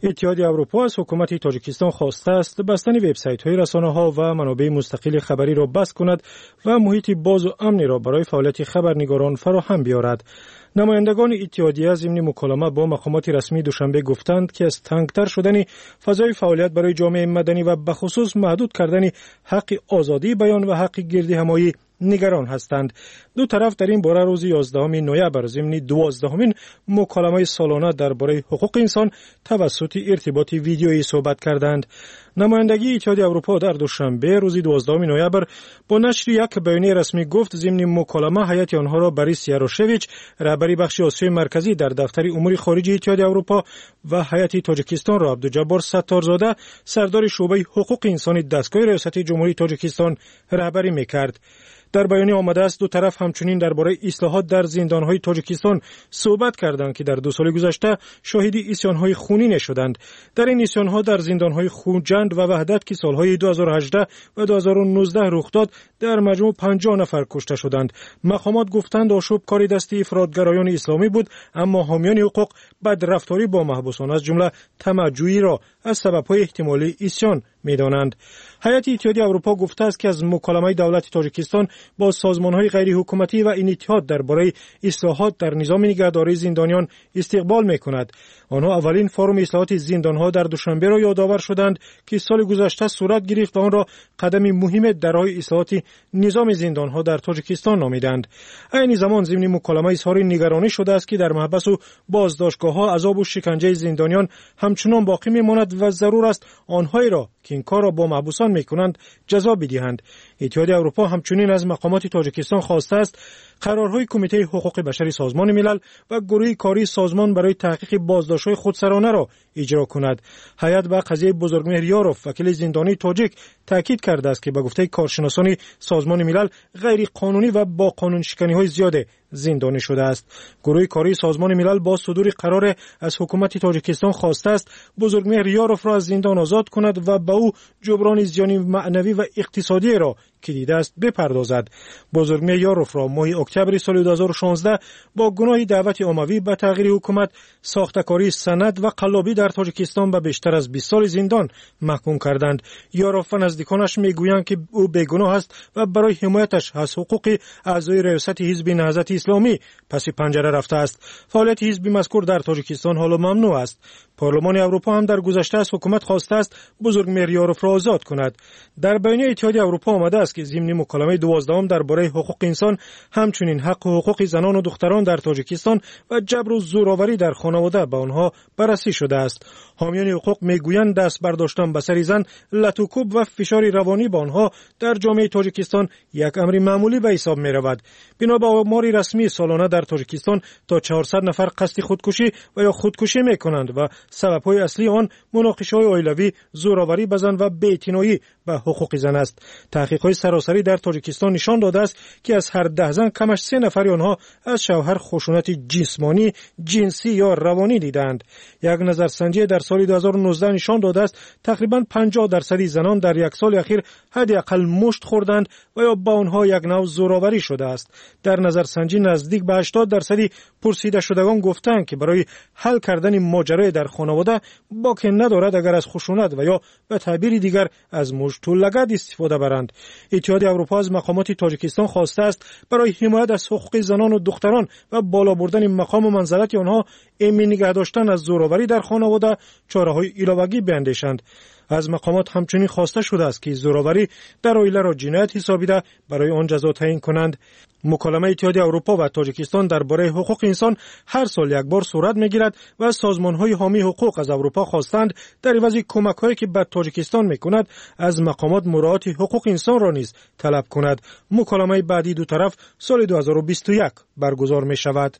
اتحادیه اروپا از حکومت تاجیکستان خواسته است بستن وبسایت‌های رسانه‌ها و منابع مستقل خبری را بس کند و محیط باز و امنی را برای فعالیت خبرنگاران فراهم بیارد. نمایندگان اتحادیه ضمن مکالمه با مقامات رسمی دوشنبه گفتند که از تنگتر شدن فضای فعالیت برای جامعه مدنی و به خصوص محدود کردن حق آزادی بیان و حق گردهمایی نگران هستند. دو طرف در این باره روز 11 نوامبر ضمن 12مین مکالمه سالانه درباره حقوق انسان توسط ارتباط ویدیویی صحبت کردند. نمایندگی اتحادیه اروپا در دوشنبه روز 12 نوامبر با نشر یک بیانیه رسمی گفت ضمن مکالمه هیئت آنها را بوریس یاروشویچ رهبر بخش آسیای مرکزی در دفتر امور خارجه اتحادیه اروپا و هیئت تاجیکستان را عبدالجبار ستارزاده سردار شعبه حقوق انسان دستگاه ریاست جمهوری تاجیکستان رهبری می‌کرد. در بیانیه آمده است دو طرف همچنین درباره اصلاحات در زندان‌های تاجیکستان صحبت کردند که در 2 سال گذشته شاهد اسیان‌های خونین شدند. در این اسیان‌ها در زندان‌های خوجند و وحدت که سال‌های 2018 و 2019 رخ داد در مجموع 50 نفر کشته شدند. مقامات گفتند آشوب کار دست افراطگرایان اسلامی بود، اما حامیان حقوق بدرفتاری با محبوسان از جمله طمع‌جویی را از سبب‌های احتمالی اسیان می‌دانند. هیئت اتحادیه اروپا گفته است که از مکالمه دولت تاجیکستان با سازمان‌های غیر حکومتی و این اتحاد درباره اصلاحات در نظام نگهداری زندانیان استقبال می‌کند. آنها اولین فروم اصلاحات زندان‌ها در دوشنبه را یادآور شدند که سال گذشته صورت گرفت و آن را قدم مهم در راه اصلاحات نظام زندان‌ها در تاجیکستان نامیدند. این زمان ضمن مکالمه اظهار نگرانی شده است که در محبس و بازداشتگاه‌ها عذاب و شکنجه زندانیان همچنان باقی می‌ماند و ضرور است آنهایی را که این کار را با محبوسان می‌کنند جزا بدهند. اتحادیه اروپا همچنین از مقامات تاجیکستان خواسته است قرارهای کمیته حقوق بشر سازمان ملل و گروه کاری سازمان برای تحقیق بازداشت‌های خودسرانه را اجرا کند. هیئت به قضیه بزرگمهر یاروف وکیل زندانی تاجیک تاکید کرده است که به گفته کارشناسان سازمان ملل غیر قانونی و با قانون شکنی‌های زیاد زندانی شده است. گروه کاری سازمان ملل با صدور قرار از حکومت تاجیکستان خواسته است بزرگمهر یاروف را از زندان آزاد کند و به او جبران زیان معنوی و اقتصادی را که دیده است بپردازد. بزرگمهر یاروف را ماه اکتبر سال 2016 با گناه دعوت عمومی به تغییر حکومت، ساختکاری سند و قلابی در تاجیکستان به بیشتر از 20 سال زندان محکوم کردند. یاروف و نزدیکانش میگویند که او بیگناه است و برای حمایتش از حقوق اعضای ریاست حزب نهضت اسلامی پس پنجره رفته است. فعالیت حزب مذکور در تاجیکستان حالا ممنوع است. پارلمان اروپا هم در گذشته از حکومت خواسته است بزرگمهر یاروف را آزاد کند. در بیانیه اتحادیه اروپا آمده است که ضمن مکالمه 12 درباره حقوق انسان همچنین حق و حقوق زنان و دختران در تاجیکستان و جبر و زورآوری در خانواده به آنها بررسی شده است. حامیان حقوق میگویند دست برداشتن به سر زن، لطوکوب و فشار روانی به آنها در جامعه تاجیکستان یک امر معمولی به حساب می رود. بنا به آمار رسمی سالانه در تاجیکستان تا 400 نفر قصد خودکشی و یا خودکشی می کنند و سبب‌های اصلی آن مناقشه‌های عائلوی، زورآوری به زن و بی‌اعتنایی به حقوق زن است. تحقیقات سراسری در تاجیکستان نشان داده است که از هر 10 زن کمش 3 نفر آنها از شوهر خشونت جسمانی، جنسی یا روانی دیدند. یک نظرسنجی در سال 2019 نشان داده است تقریباً 50% زنان در یک سال اخیر حداقل مشت خوردند و یا با آنها یک نوع زورآوری شده است. در نظرسنجی نزدیک به 80% پرسیده شدگان گفتند که برای حل کردن ماجرای در خانواده باکی ندارد اگر از خشونت و یا به تعبیر دیگر از مشت و لگد استفاده برند. اتحادیه اروپا از مقامات تاجیکستان خواسته است برای حمایت از حقوق زنان و دختران و بالا بردن مقام و منزلت آنها ایمن نگه داشتن از زورآوری در خانواده چاره‌های علاوه‌ای بیندیشند. از مقامات همچنین خواسته شده است که زورآوری در عائله را جنایت حسابیده برای آن جزا تعیین کنند. مکالمه اتحادیه اروپا و تاجیکستان درباره حقوق انسان هر سال یک بار صورت میگیرد و سازمان‌های حامی حقوق از اروپا خواستند در عوض کمک‌هایی که به تاجیکستان میکند از مقامات مراعات حقوق انسان را نیز طلب کند. مکالمه بعدی دو طرف سال 2021 برگزار می‌شود.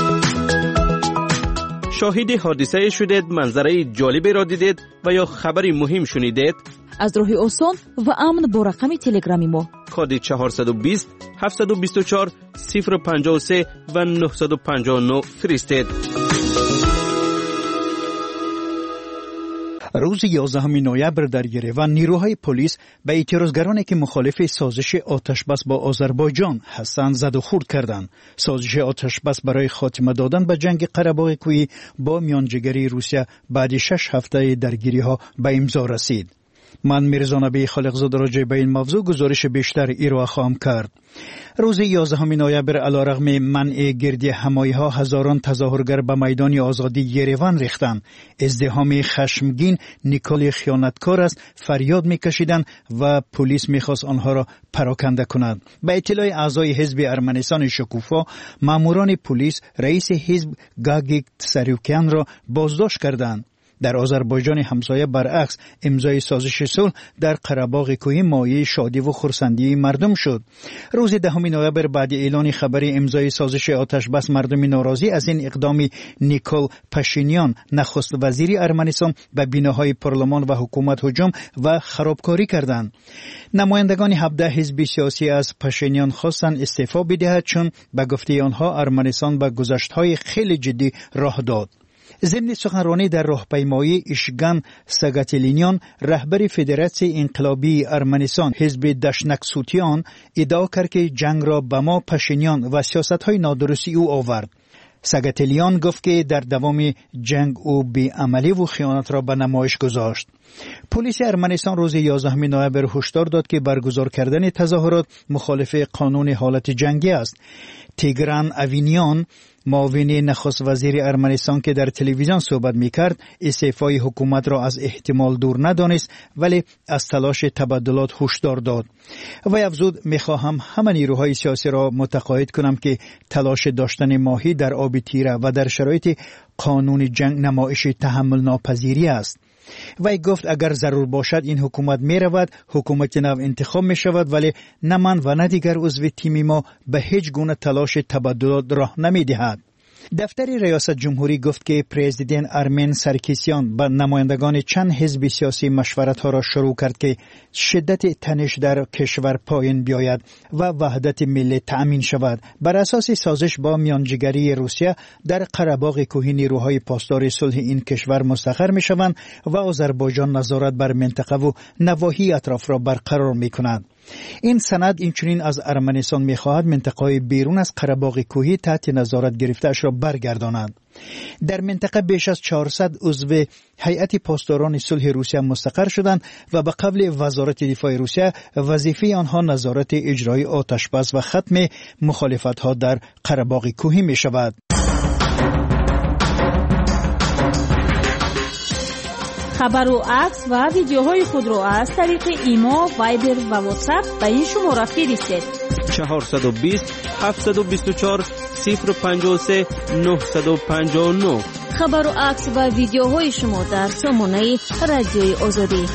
شاهد حادثه شدید، منظره جالبی را دیدید و یا خبری مهم شنیدید؟ از راه آسان و امن با رقم تلگرامی ما کد 420 724 053 و 959 فرستید. روز 11 نوامبر در یریوان نیروهای پلیس به اعتراضگرانی که مخالف سازش آتشبس با آذربایجان هستند زد و خورد کردند. سازش آتشبس برای خاتمه دادن به جنگ قره‌باغ کوهی با میانجیگری روسیه بعد 6 هفته درگیری‌ها به امضا رسید. من میرزا نبی خالقزاده راجع به این موضوع گزارش بیشتر ارائه خواهم کرد. روز 11 نوامبر علیرغم منع گردی همایی‌ها هزاران تظاهرگر به میدان آزادی یریوان ریختند. ازدحام خشمگین نیکول خیانتکار است فریاد میکشیدند و پلیس میخواست آنها را پراکنده کند. به اطلاع اعضای حزب ارمنستان شکوفا، ماموران پلیس رئیس حزب گاگیک ساروکیان را بازداشت کردند. در آذربایجان همسایه برعکس امضای سازش صلح در قره‌باغ کوهی مایه شادی و خرسندی مردم شد. روز 10 نوامبر بعد اعلان خبر امضای سازش آتشبس مردم ناراضی از این اقدام نیکول پاشینیان نخست وزیر ارمنستان به بناهای پارلمان و حکومت هجوم و خرابکاری کردند. نمایندگان 17 حزب سیاسی از پاشینیان خواستند استعفا بدهد چون به گفته آنها ارمنستان به گذشته‌های خیلی جدی راه داد. ضمن سخنرانی در راهپیمایی ایشگان ساگاتلینیان رهبر فدراسیون انقلابی ارمنستان حزب دشنکسوتیان ادعا کرد که جنگ را به ما پاشینیان و سیاست‌های نادرستی او آورد. ساگاتلیان گفت که در دوام جنگ او بی‌عملی و خیانت را به نمایش گذاشت. پلیس ارمنستان روز 11 نوامبر هشدار داد که برگزار کردن تظاهرات مخالف قانون حالت جنگی است. تیگران اوینیان معاون نخست وزیر ارمنستان که در تلویزیون صحبت می‌کرد استعفای حکومت را از احتمال دور ندانست ولی از تلاش تبادلات هشدار داد. و افزود می‌خواهم همه نیروهای سیاسی را متقاعد کنم که تلاش داشتن ماهی در آب تیره و در شرایط قانون جنگ نمایش تحمل ناپذیری است. وی گفت اگر ضرور باشد این حکومت می رود، حکومت نو انتخاب می شود ولی نه من و نه دیگر عضو تیم ما به هیچ گونه تلاش تبادلات راه نمی دهد. دفتر ریاست جمهوری گفت که پرزیدنت ارمن سارکیسیان با نمایندگان چند حزب سیاسی مشورت‌ها را شروع کرد که شدت تنش در کشور پایین بیاید و وحدت ملی تأمین شود. بر اساس سازش با میانجیگری روسیه در قره‌باغ کوهی نیروهای پاسدار صلح این کشور مستقر می‌شوند و آذربایجان نظارت بر منطقه و نواحی اطراف را برقرار می‌کند. این سند اینچنین از ارمنستان می‌خواهد منطقه بیرون از قره‌باغ کوهی تحت نظارت گرفته‌اش را برگرداند. در منطقه بیش از 400 عضو هیئت پاسداران صلح روسیه مستقر شدند و به قول وزارت دفاع روسیه وظیفه آنها نظارت اجرای آتشبس و ختم مخالفت‌ها در قره‌باغ کوهی می‌شود. خبر و عکس و ویدیوهای خود را از طریق ایما، وایبر و واتساپ به این شماره فرستید. 420 724 053 959. خبر و عکس و ویدیوهای شما در سامانه رادیوی آزادی.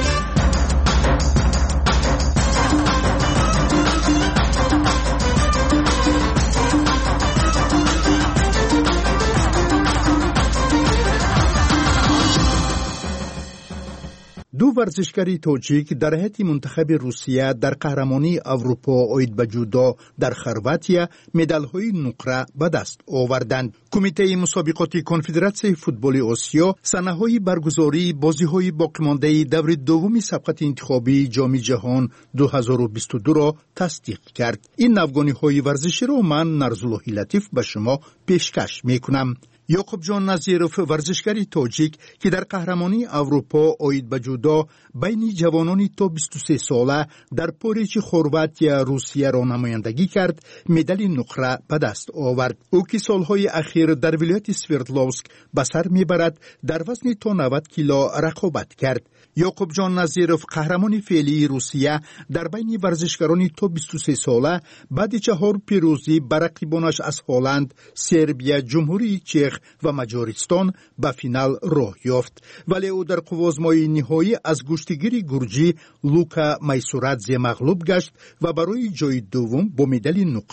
دو ورزشکاری تاجیک در هیئت منتخب روسیه در قهرمانی اروپا عاید به جودو در خرواتیا مدال‌های نقره به دست آوردند. کمیته مسابقات کنفدراسیون فوتبال آسیا سنه‌های برگزاری بازی‌های باقی‌مانده دور دوم سبقت انتخابی جام جهان 2022 را تصدیق کرد. این نوگانی‌های ورزشی را من نرزالله لطیف به شما پیشکش می‌کنم. یعقوب جان نظیروف ورزشکاری تاجیک که در قهرمانی اروپا عاید به جودو بین جوانان تا 23 ساله در پوریچ خرواتیا روسیه را نمایندگی کرد، مدال نقره به دست آورد. او که سالهای اخیر در ولایت سوردلوفسک به سر میبرد در وزن تا 90 کیلو رقابت کرد. یعقوب جان نظیروف قهرمان فعلی روسیه در بین ورزشکاران تا 23 ساله بعد 4 پیروزی بر رقیبانش از هلند، سربیا، جمهوری چک و مجارستان به فینال راه یافت، ولی او در قوازمای نهایی از گشتگیر گرجی لوکا میسورادزه مغلوب گشت و برای جای دوم با مدال نقره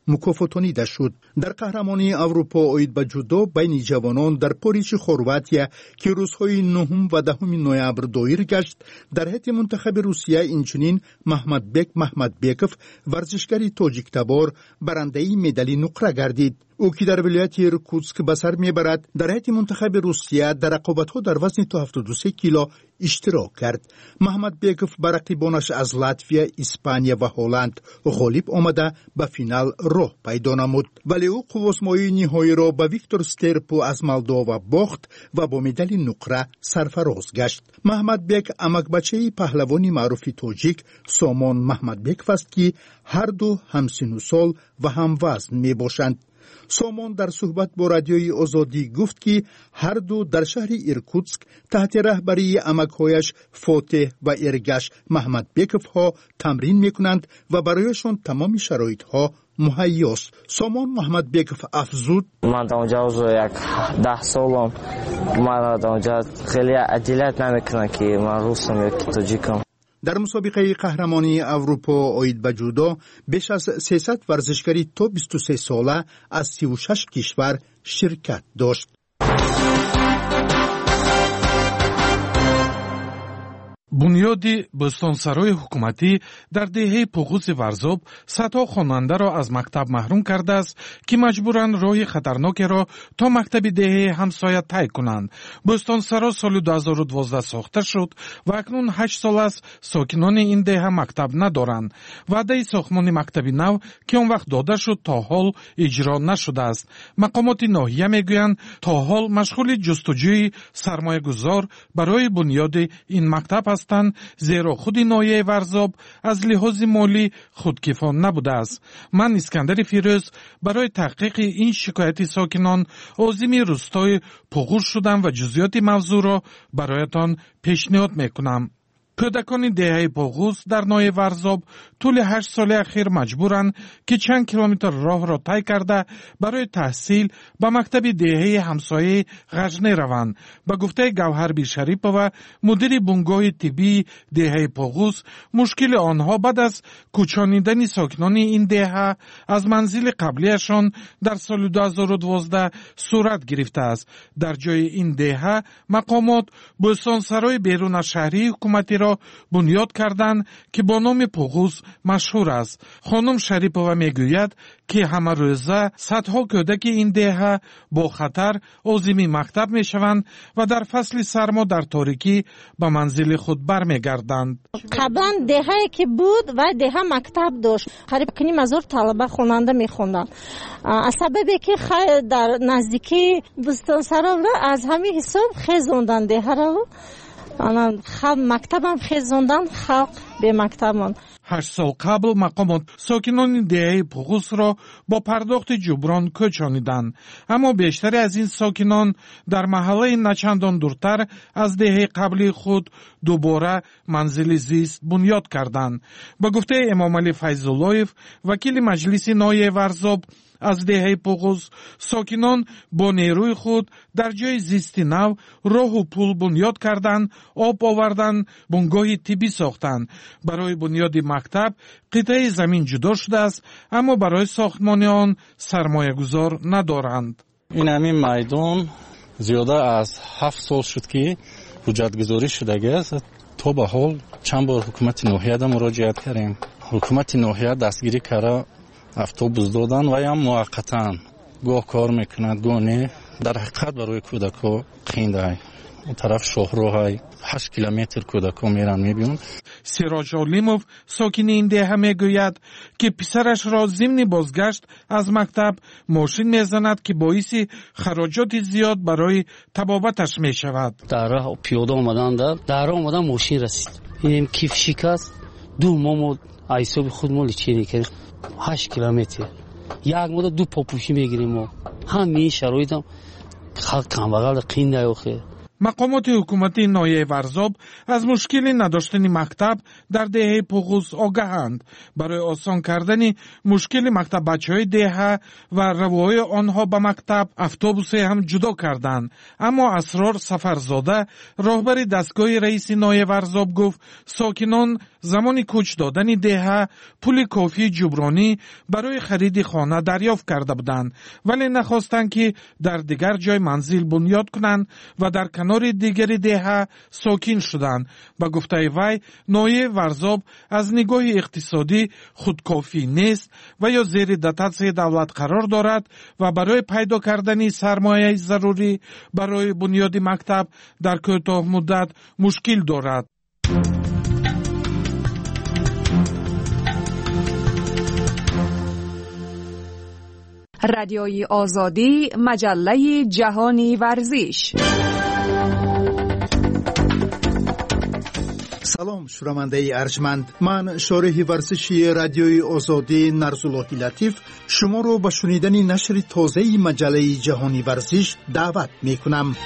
مکافاتانیده شد. در قهرمانی اروپا اوید به جودو بین جوانان در پاریس خرواتیا که روزهای 9 و 10 نوامبر دایر گشت، در هیئت منتخب روسیه اینچنین محمدبیکوف ورزشکاری تاجیک تبار برنده مدال نقره گردید. او که در ولایت ایرکوتسک به سر میبرد، در هیئت منتخب روسیه در رقابت‌ها در وزن تا 73 کیلو اشتراک کرد. محمدبیکوف بر رقیبانش از لاتویا، اسپانیا و هلند غالب آمده به فینال راه پیدا نمود، ولی او قوازمایی نهایی را به ویکتور سترپو از مولداوا باخت و با مدال نقره سرفراز گشت. محمدبیک امک بچه پهلوانی معروف تاجیک سامان محمدبیکوف است که هر دو هم سن و سال و هم وزن می باشند. سامان در صحبت با رادیوی آزادی گفت که هر دو در شهر ایرکوتسک تحت رهبری عمک‌هایش فاتح و ارگش محمدبیکوف ها تمرین میکنند و برایشان تمام شرایط ها مهیاست. سامان محمدبیکوف افزود: من در اونجا از 10 سالم، من در اونجا خیلی عدالت نمیکنم که من روسم یا تاجیکم. در مسابقه قهرمانی اروپا اوید به جودو بیش از 300 ورزشکاری تا 23 ساله از 36 کشور شرکت داشت. бунёди бӯстонсарои ҳукуматӣ дар деҳаи пуғуси варзоб садҳо хонандаро аз мактаб маҳрум кардааст, ки маҷбуранд роҳи хатарнокеро то мактаби деҳаи ҳамсоя тай кунанд. бӯстонсаро соли 2012 сохта шуд ва акнун 8 сол аст сокинони ин деҳа мактаб надоранд. ваъдаи сохтмони мактаби нав, ки он вақт дода шуд, то ҳол иҷро нашудааст. мақомоти ноҳия мегӯянд то ҳол машғули ҷустуҷӯи сармоягузор барои бунёди ин мактаб ҳастанд, зеро худи ноҳияи варзоб аз лиҳози молӣ худкифон набудааст. ман искандари фирӯз барои таҳқиқи ин шикояти сокинон озими рӯстои пуғуз шудам ва ҷузъиёти мавзӯъро бароятон пешниҳод мекунам. кӯдакони деҳаи пуғуз дар ноҳияи варзоб тӯли 8 соли ахир маҷбуранд ки чанд километр роҳро тай карда барои таҳсил ба мактаби деҳаи ҳамсояи ғажне раванд. ба гуфтаи гавҳар бишарипова, мудири бунгоҳи тиббии деҳаи пуғуз, мушкили онҳо баъд аз кӯчонидани сокинони ин деҳа аз манзили қаблияшон дар соли 2012 сурат гирифтааст. дар ҷои ин деҳа мақомот бӯстонсарои берунашаҳрии ҳукуматиро бунёд карданд ки бо номи пуғуз машҳур аст. хонум Шарипова мегӯяд ки ҳамарӯза садҳо кӯдаки ин деҳа бо хатар озими мактаб мешаванд ва дар фасли сармо дар торикӣ ба манзили худ бармегарданд. қаблан деҳае ки буд ва деҳа мактаб дошт. қариб ним ҳазор талаба хонанда мехонданд. аз сабабе ки дар наздикии бӯстонсаро аз ҳамин ҳисоб хезондан деҳаро, мактабам хезондан, халқ бемактаб монд. 8 сол қабл мақомот сокинони деҳаи пуғузро бо пардохти ҷуброн кӯчониданд, аммо бештари аз ин сокинон дар маҳаллаи начандон дуртар аз деҳаи қаблии худ дубора манзили зист бунёд карданд. ба гуфтаи Эмомалӣ Файзуллоев, вакили маҷлиси ноҳияи варзоб, аз деҳаи пуғуз сокинон бо нерӯи худ дар ҷои зисти нав роҳу пул бунёд карданд, об оварданд, бунгоҳи тиббӣ сохтанд. барои бунёди мактаб қитъаи замин ҷудо шудааст, аммо барои сохтмони он сармоягузор надоранд. ин ҳамин майдон зиёда аз 7 сол шуд ки ҳуҷҷатгузорӣ шудагааст. то ба ҳол чанд бор ҳукумати ноҳияда муроҷиат кардем. ҳукумати ноҳия дастгирӣ кара автобус додан ва ям муваққатан гоҳ кор мекунад, гоҳ не. дар ҳақиқат барои кӯдакҳо қиндай тараф шоҳроҳай 8 километр кӯдакҳо меран мебинанд. сироҷ олимов, сокини ин деҳа, мегӯяд ки писарашро зимни бозгашт аз мактаб мошин мезанад, ки боиси хароҷоти зиёд барои табобаташ мешавад. дар роҳ пиёда омаданда, дар роҳ омадан мошин расид. инем киф шикаст. 2 моҳ мо айсоби худ мо личени кардем. 8 километр. як мода 2 попуши мегирем мо. ҳамин шароитам халқ камбағал қиндай охе. مقامات حکومتی ناحیه ورزاب از مشکل نداشتن مکتب در دهه پوغوز آگاهند. برای آسان کردن مشکل مکتب بچه‌های دهه و روای آنها به مکتب اتوبوس هم جدا کردند. اما اسرار سفرزاده راهبر دستگاه رئیس ناحیه ورزاب گفت ساکنان زمان کوچ دادن دهه پول کافی جبرانی برای خرید خانه دریافت کرده بودند، ولی نخواستند که در دیگر جای منزل بنیاد کنند و در کنار دیگری دهه ساکن شدند. با گفته وی ناحیه ورزاب از نگاه اقتصادی خودکافی نیست و یا زیر دتاتسیای دولت قرار دارد و برای پیدا کردن سرمایه ضروری برای بنیاد مکتب در کوتاه مدت مشکل دارد. رادیوی آزادی، مجله جهانی ورزش. سلام شنونده ارجمند، من شارح ورزشی رادیوی آزادی نرزاللهی لطیف شما رو به شنیدن نشر تازه مجله جهانی ورزش دعوت می کنم.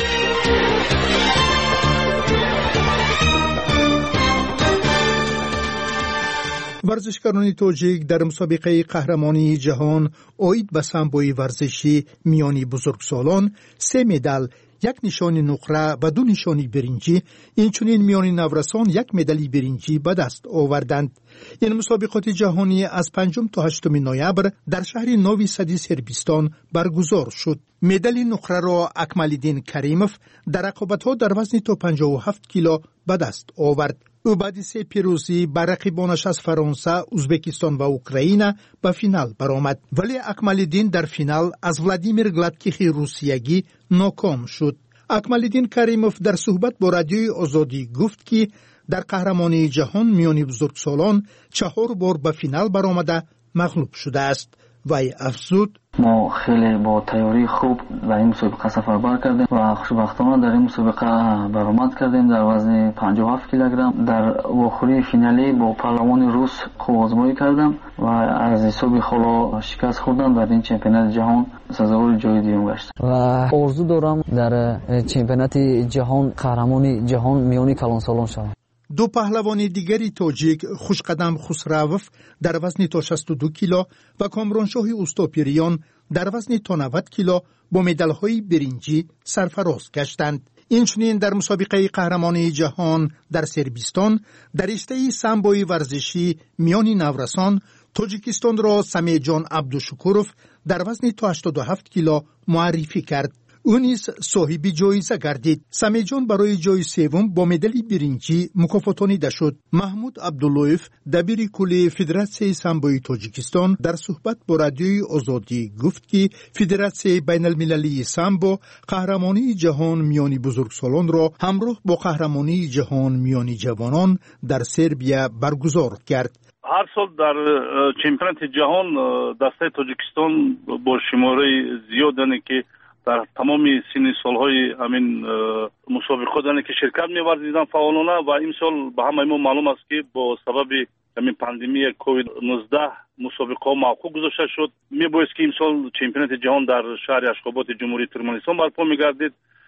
ورزشکاران تاجیک در مسابقه قهرمانی جهان اوید به سامبوی ورزشی میانی بزرگسالان 3 مدال، 1 نشان نقره و 2 نشانی برنجی، اینچنین میانی نورسان 1 مدال برنجی به دست آوردند. این مسابقات جهانی از 5 تا 8 نوامبر در شهر نوی سدی سربستان برگزار شد. مدال نقره را اکمالدین کریموف در رقابت‌ها در وزن تا 57 کیلو به دست آورد. او بعد 3 پیروزی بر رقیبانش از فرانسه، ازبکستان و اوکراین به فینال برآمد، ولی اکمالدین در فینال از ولادیمیر گلادکیخ روسیایی ناکام شد. اکمالدین کریموف در صحبت با رادیوی آزادی گفت که در قهرمانی جهان میانی بزرگسالان 4 بار به فینال برآمده مغلوب شده است. وی افزود ما خیلی با تیاری خوب در این مسابقه سفر بر کردیم و خوشبختانه در این مسابقه برآمد کردیم. در وزن 57 کیلوگرم در واخوری فینالی با پهلوان روس خوب آزمایی کردم و از حساب خلا شکست خوردم. در این چمپیونات جهان سزاوار جای دوم گشتم و آرزو دارم در چمپیونات جهان قهرمان جهان میانی کلانسالان شوم. 2 پهلوان دیگری تاجیک خوشقدم خسروف در وزن تا 62 کیلو و کامرانشاه اوستاپیریان در وزن تا 90 کیلو با مدال‌های برنجی سرفراز گشتند. اینچنین در مسابقه قهرمانی جهان در سربستان در رشته سامبوی ورزشی میانی نورسان تاجیکستان را سمیجان عبدوشکوروف در وزن تا 87 کیلو معرفی کرد. او نیز صاحب جایزه گردید. سمیجان برای جای سوم با مدال برنجی مکافاتانیده شد. محمود عبداللهیف دبیر کل فدراسیون سامبوی تاجیکستان در صحبت با رادیوی آزادی گفت که فدراسیون بین المللی سامبو قهرمانی جهان میانی بزرگسالان را همراه با قهرمانی جهان میانی جوانان در سربیا برگزار کرد. هر سال در چمپیونات جهان دسته تاجیکستان با شماره زیادی که در تمام سن سالهای همین مسابقه دارن که شرکت می‌ورزیدن فعالانه و این سال به همه ما معلوم است که با سبب همین پاندمی کووید 19 مسابقه موقوف گذاشته شد. میبایست که این سال چمپیونات جهان در شهر اشخابات جمهوری ترکمنستان برپا می‌گردید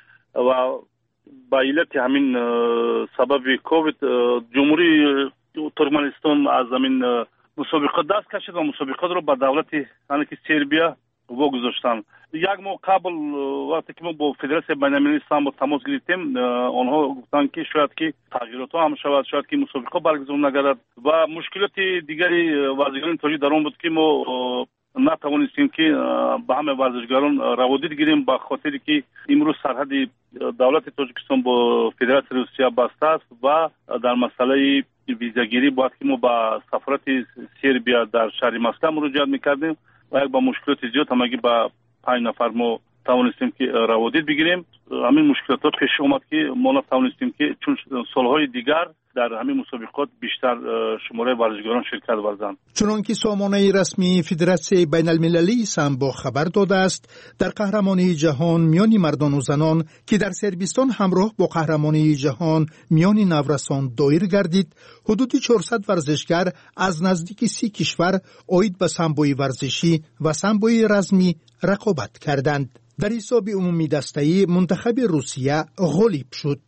و با علت همین سبب کووید جمهوری ترکمنستان از همین مسابقه دست کشید و مسابقه رو به دولت سربیا واگذاشتن. 1 ماه قبل وقتی که ما با فدراسیون بین المللی سامبو تماس گرفتیم آنها گفتند که شاید که تغییرات هم شود، شاید که مسابقه برگزار نگردد و مشکلات دیگری ورزشکاران تاجیک در آن بود که ما نتوانستیم که به همه ورزشکاران روادید گیریم به خاطری که امروز سرحد دولت تاجیکستان با فدراسیون روسیه بسته است و در مسئله ویزاگیری باید که ما با سفارت سربیا در شهر مسکو مراجعه میکردیم و یک با مشکلات زیاد هم اگه با 5 نفر ما توانستیم که روادید بگیریم. همین مشکلات ها پیش اومد که ما نتوانستیم که چون سالهای دیگر در همین مسابقات بیشتر شماره ورزشکاران شرکت ورزند. چنانکه سامانه رسمی فدراسیون بین المللی سامبو خبر داده است، در قهرمانی جهان میان مردان و زنان که در صربستان همراه با قهرمانی جهان میان نورسان دایر گردید، حدود 400 ورزشکار از نزدیک 30 کشور عاید به سامبوی ورزشی و سامبوی رزمی رقابت کردند. در حساب عمومی دسته‌ای منتخب روسیه غالب شد.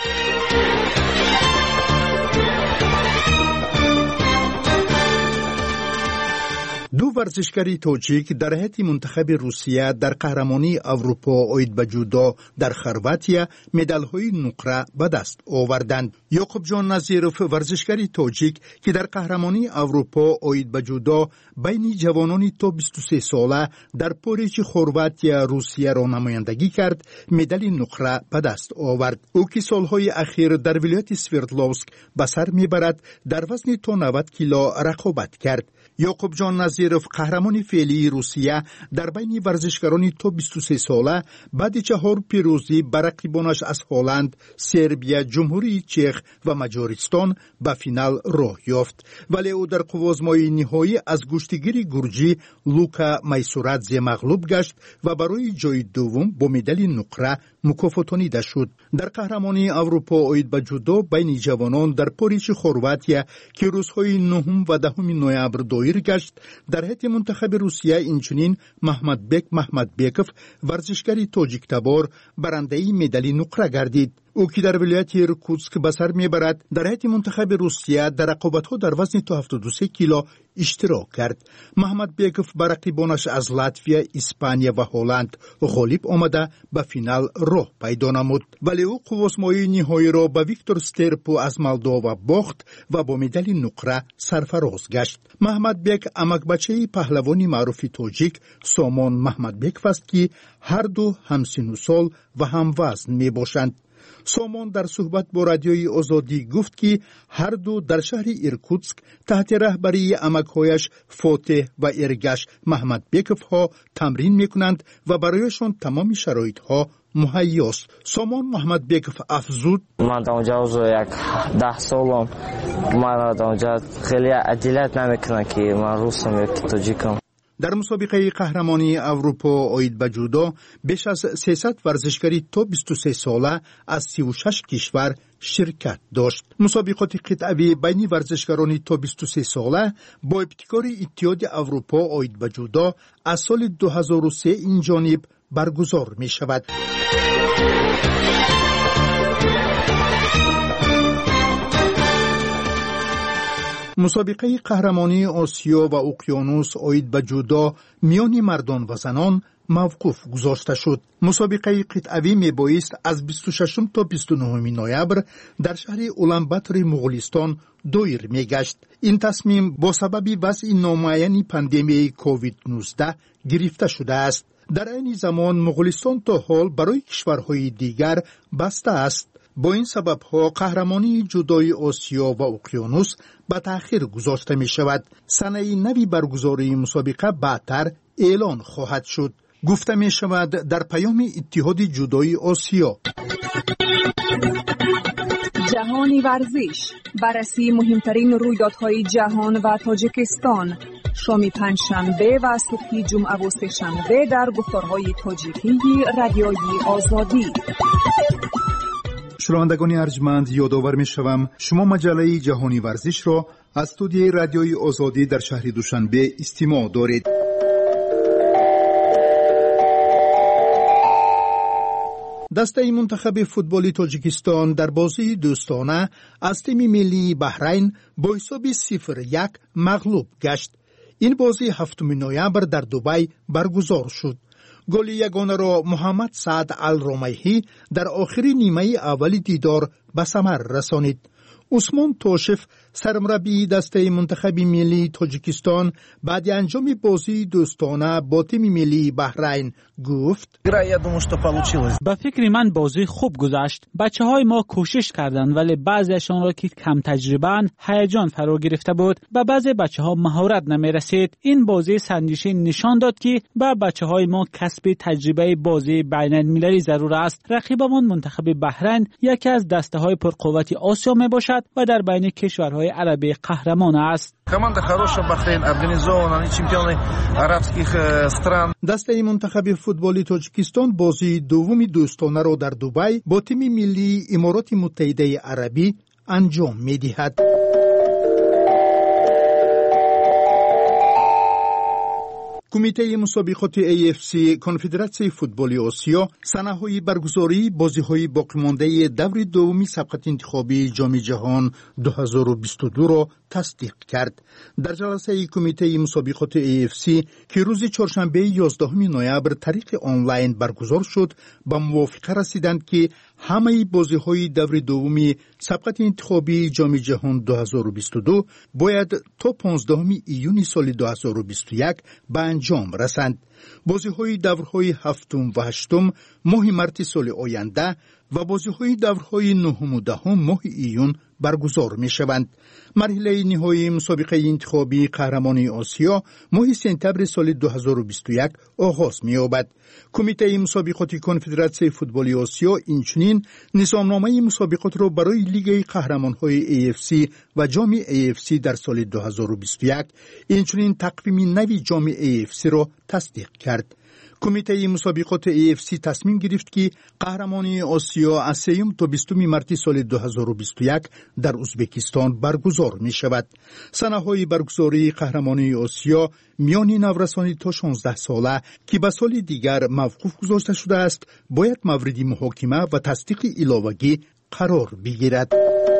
دو ورزشکاری تاجیک در هیئت منتخب روسیه در قهرمانی اروپا عاید به جودو در خرواتیا مدال‌های نقره به دست آوردند. یعقوب جان نظیروف ورزشکاری تاجیک که در قهرمانی اروپا عاید به جودو بین جوانان تا 23 ساله در پوریچ خرواتیا روسیه را نمایندگی کرد، مدال نقره به دست آورد. او که سالهای اخیر در ولایت سوردلوفسک به سر میبرد، در وزن تا 90 کیلو رقابت کرد. یعقوب جان نظیروف قهرمان فعلی روسیه در بین ورزشکاران تا 23 ساله بعد 4 پیروزی بر رقیبانش از هلند، سربیا، جمهوری چک و مجارستان به فینال راه یافت، ولی او در قوازمای نهایی از گشتگیر گرجی لوکا میسورادزه مغلوب گشت و برای جای دوم با مدال نقره مکافاتانیده شد. در قهرمانی اروپا عاید به جودو بین جوانان در پوریچ خرواتیا که روزهای 9 و 10 نوامبر دایر گشت، در هیئت منتخب روسیه اینچنین محمدبیکوف ورزشکاری تاجیک تبار برنده مدال نقره گردید. او که در ولایت ایرکوتسک به سر میبرد، در هیئت منتخب روسیه در رقابت‌ها در وزن تا 73 کیلو اشتراک کرد. محمدبیکوف بر رقیبانش از لاتویا، اسپانیا و هلند غالب آمده به فینال راه پیدا نمود، ولی او قواسمای نهایی را به ویکتور سترپو از مولداوا باخت و با مدال نقره سرفراز گشت. محمدبیک امک بچه پهلوانی معروف تاجیک سامان محمدبیکوف است که هر دو هم سن و سال و هم وزن می باشند. سامان در صحبت با رادیوی آزادی گفت که هر دو در شهر ایرکوتسک تحت رهبری عمک‌هایش فاتح و ارگش محمدبیکوف ها تمرین میکنند و برایشان تمام شرایط ها مهیاست. سامان محمدبیکوف افزود: من در اونجا 10 سالم، من در اونجا خیلی عدالت نمیکنن که من روسم یا تاجیکم. در مسابقه قهرمانی اروپا عاید به جودو بیش از 300 ورزشکاری تا 23 ساله از 36 کشور شرکت داشت. مسابقات قطعی بین ورزشکاران تا 23 ساله با ابتکار اتحاد اروپا عاید به جودو از سال 2003 این جانب برگزار می شود. مسابقه قهرمانی آسیا و اقیانوس عاید به جودو میان مردان و زنان موقوف گذاشته شد. مسابقه قطعی می بایست از 26 تا 29 نوامبر در شهر اولانباتر مغولستان دایر می گشت. این تصمیم با سبب وضع نامعین پاندمی کووید 19 گرفته شده است. در این زمان مغولستان تا حال برای کشورهای دیگر بسته است. با این سبب ها قهرمانی جودوی آسیا و اقیانوس به تأخیر گذاشته می شود. سنه نوی برگزاری مسابقه بعدتر اعلان خواهد شد. گفته می شود در پیام اتحاد جودوی آسیا. جهانی ورزش، بررسی مهمترین رویدادهای جهان و تاجیکستان، شام پنجشنبه و صبح جمعه و سه‌شنبه در گفتارهای تاجیکی رادیوی آزادی. شنوندگان ارجمند، یادآور می‌شوم شما مجله جهانی ورزش را از استودیوی رادیوی آزادی در شهر دوشنبه استماع دارید. دسته منتخب فوتبالی تاجیکستان در بازی دوستانه از تیم ملی بحرین با حساب 0-1 مغلوب گشت. این بازی 7 نوامبر در دبی برگزار شد. گل یگانه را محمد سعد الرمیحی در آخر نیمه اول دیدار به ثمر رسانید. عثمان توشف سرمربی دسته منتخب ملی تاجیکستان بعد انجام بازی دوستانه با تیم ملی بحرین گفت: به فکر من بازی خوب گذشت. بچه‌های ما کوشش کردند ولی بعضیشان را که کم تجربه‌اند هیجان فرا گرفته بود و بعضی بچه‌ها مهارت نمی‌رسید. این بازی سرنوشت نشان داد که به بچه‌های ما کسب تجربه بازی بین‌المللی ضرور است. رقیبمان منتخب بحرین یکی از دسته‌های پرقوت آسیا میباشد و در بین کشورهای عربی قهرمان است. دسته منتخب فوتبالی تاجیکستان بازی دوم دوستانه را در دبی با تیم ملی امارات متحده عربی انجام می‌دهد. کمیته مسابقات AFC کنفدراسیون فوتبال آسیا سنه‌های برگزاری بازی‌های باقی‌مانده دور دومی سبقت انتخابی جام جهان 2022 را تصدیق کرد. در جلسه کمیته مسابقات AFC که روز چهارشنبه 11 نوامبر طریق آنلاین برگزار شد، به موافقه رسیدند که همه بازی‌های دور دومی سبقت انتخابی جام جهان 2022 باید تا 15 ایون سال 2021 به انجام رسند. بازی‌های دورهای هفتم و هشتم ماه مارس سال آینده و بازی‌های دورهای نهم و دهم ماه ایون برگزار می‌شوند. مرحله نهایی مسابقه انتخابی قهرمانی آسیا ماه سپتامبر سال 2021 آغاز می‌یابد. کمیته مسابقات کنفدراسیون فوتبال آسیا اینچنین نظامنامه مسابقات را برای لیگ قهرمان‌های AFC و جام AFC در سال 2021 اینچنین تقویم نوی جام AFC را تصدیق کرد. کمیته مسابقات AFC تصمیم گرفت که قهرمانی آسیا از 3 تا 20 مارس سال 2021 در ازبکستان برگزار می شود. سنه‌های برگزاری قهرمانی آسیا میان نورسانی تا 16 ساله که به سال دیگر موقوف گذاشته شده است باید مورد محاکمه و تصدیق علاوگی قرار بگیرد.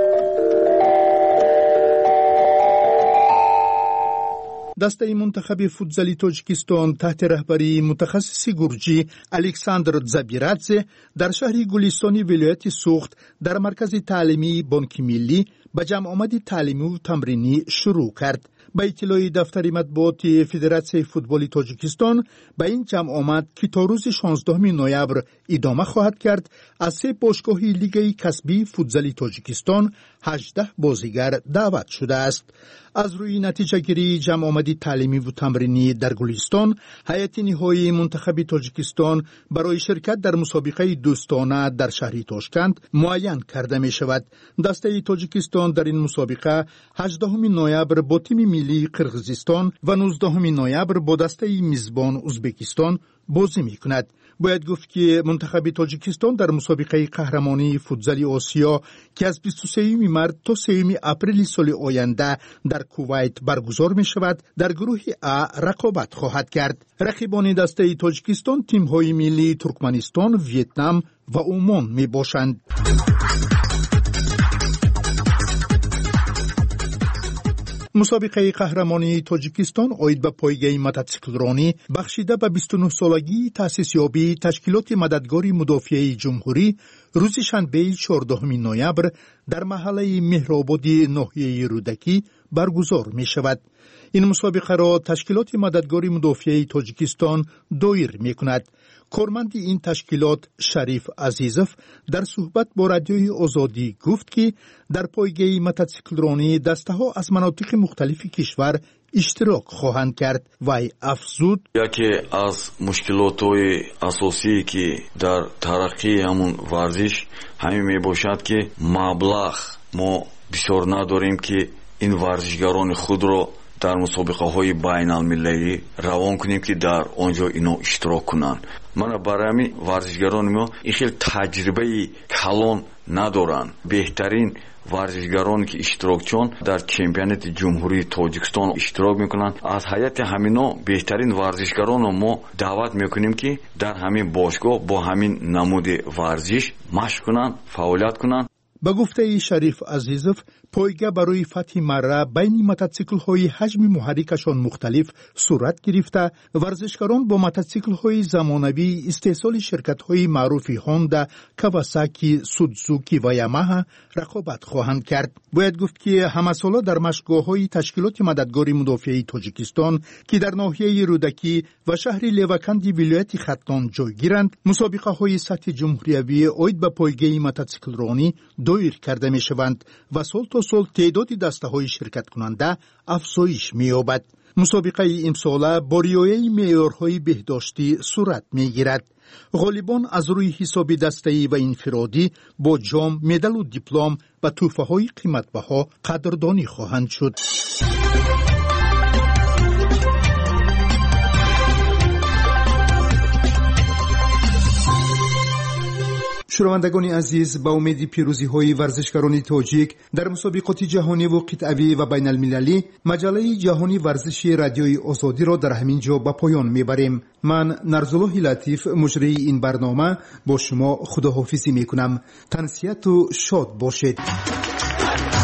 دسته منتخب فوتزالی تاجیکستان تحت رهبری متخصص گرجی الکساندر زبیرادزه در شهر گلستانی ولایت سوخت در مرکز تعلیمی بانک ملی به جمع آمد تعلیمی و تمرینی شروع کرد. به اطلاع دفتر مطبوعات فدراسیون فوتبال تاجیکستان به این جمع آمد که تا روز 16 نوامبر ادامه خواهد کرد از 3 باشگاه لیگ کسبی فوتزالی تاجیکستان 18 بازیگر دعوت شده است. از روی نتیجه گیری جمع آمدی تعلیمی و تمرینی در گلستان، هیئت نهایی منتخب تاجیکستان برای شرکت در مسابقه دوستانه در شهر تاشکند معین کرده می شود. دسته تاجیکستان در این مسابقه 18 نوامبر با تیم ملی قرقیزستان و 19 نوامبر با دسته میزبان ازبکستان بازی می کند. باید گفت که منتخب تاجیکستان در مسابقه قهرمانی فوتزالی آسیا که از 23 مارس تا 3 اپریل سال آینده در کویت برگزار می شود در گروه A رقابت خواهد کرد. رقیبان دسته تاجیکستان تیم‌های ملی ترکمنستان، ویتنام و عمان می باشند. مسابقه قهرمانی تاجیکستان عاید به پایگاه موتورسیکلرانی بخشیده به 29 سالگی تأسیس یابی تشکیلات مددگاری مدافع جمهوری روز شنبه 14 نوامبر در محله مهرآباد ناحیه رودکی برگزار می شود. این مسابقه را تشکیلات مددگاری مدافع تاجیکستان دایر می کند. کارمند این تشکیلات شریف عزیزوف در صحبت با رادیوی آزادی گفت که در پایگاه موتورسیکلرانی دسته‌ها از مناطق مختلف کشور اشتراک خواهند کرد. وی افزود: یکی از مشکلات‌های اساسی که در ترقی همون ورزش همین میباشد که مبلغ ما بسیار نداریم که این ورزشگران خود را در مسابقه‌های بین‌المللی روان کنیم که در آنجا اینا اشتراک کنند. من برای ورزشگران ما این خیلی تجربه کلان ندارن. بهترین ورزشگرانی که اشتراک چون در چمپیونات جمهوری تاجیکستان اشتراک میکنن، از هیئت همینا بهترین ورزشگران ما دعوت میکنیم که در همین باشگاه با همین نمود ورزش مشق کنن، فعالیت کنن. به گفته شریف عزیزوف پایگاه برای فتح مره بین موتورسیکل‌های حجم محرکشان مختلف صورت گرفته. ورزشکاران با موتورسیکل‌های زمانوی استحصال شرکت‌های معروف هوندا، کواساکی، سوزوکی و یاماها رقابت خواهند کرد. باید گفت که همساله در مشق‌های تشکیلات مددگار مدافعی تاجیکستان که در ناحیه رودکی و شهر لیوکندی ولایت ختان جای گیرند، مسابقه‌های سطح جمهوری اید به پایگاه موتورسیکلرانی دایر کرده می‌شوند و سال تا سال تعداد دسته‌های شرکت کننده افزایش می‌یابد. مسابقه امساله با رعایت معیارهای بهداشتی صورت می‌گیرد. غالبان از روی حساب دسته‌ای و انفرادی با جام، مدال و دیپلم و تحفه‌های قیمت‌بها قدردانی خواهند شد. شنوندگان عزیز، با امید پیروزی‌های ورزشکاران تاجیک در مسابقات جهانی و قطعی و بین المللی، مجله جهانی ورزشی رادیوی آزادی را در همین جا به پایان میبریم. من نرزالله لطیف، مجری این برنامه، با شما خداحافظی میکنم. تنسیت و شاد باشید.